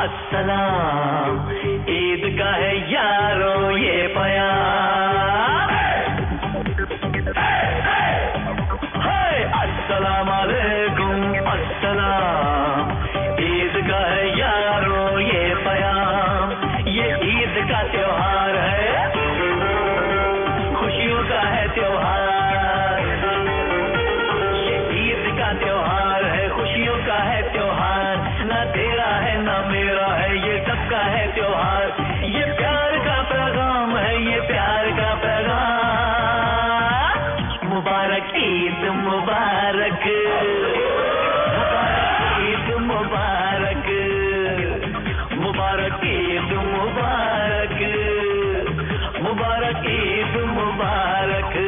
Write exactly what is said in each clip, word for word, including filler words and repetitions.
अस्सलाम, ईद का है यारों ये प्यार। हाय अस्सलाम वालेकुम, अस्सलाम, ईद का है यारों ये प्यार। ये ईद का त्योहार है, खुशियों का है त्योहार। ये ईद का त्योहार है, खुशियों का है त्योहार। ना तेरा है ना मेरा है, ये सबका है त्योहार। ये प्यार का पैगाम है, ये प्यार का पैगाम। मुबारक ईद मुबारक, मुबारक ईद मुबारक, मुबारक ईद मुबारक, मुबारक ईद मुबारक।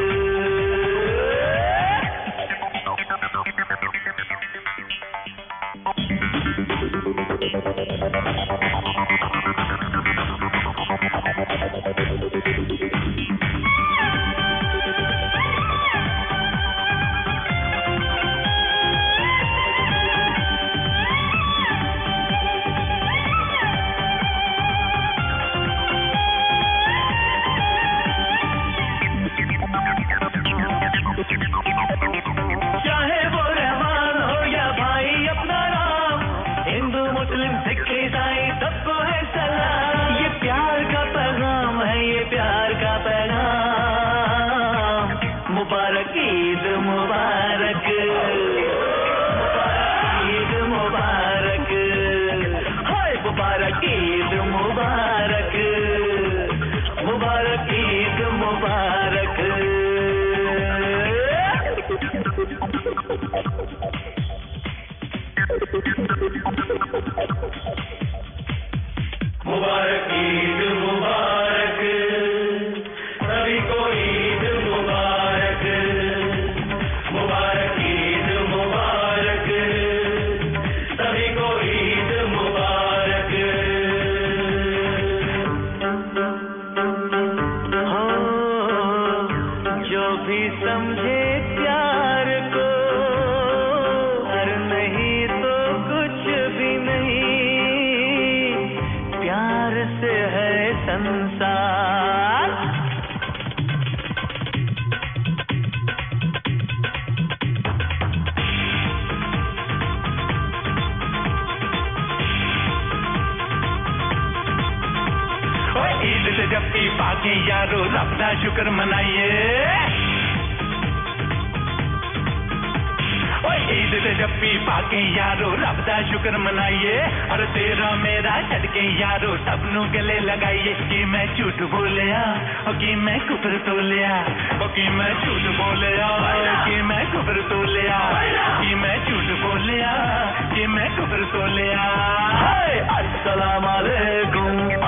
चाहे वो रहमान हो या भाई अपना राम, हिंदू मुस्लिम सिख ईसाई सबको है सलाम। ये प्यार का पैगाम है, ये प्यार का पैगाम। मुबारक ईद मुबारक, मुबारक ईद मुबारक, हाय मुबारक ईद मुबारक, मुबारक ईद मुबारक। मुबारक ईद मुबारक, सभी को ईद मुबारक। मुबारक ईद मुबारक, सभी को ईद मुबारक। हो जो भी समझे प्यार को, और नहीं तो कुछ भी नहीं, प्यार से है संसार। ओए ईद से जब भी बाकी यारो रब दा शुक्र मनाइए। ईद से जब भी पाके यारो रब दा शुक्र मनाइए। और तेरा मेरा छड़के यारो सबनू गले लगाइए। कि मैं झूठ बोलिया, कि मैं कुफर तोलिया, कि मैं झूठ बोलिया, कि मैं कुफर तोलिया, कि मैं झूठ बोलिया, कि मैं कुफर तोलिया। अस्सलाम वालेकुम,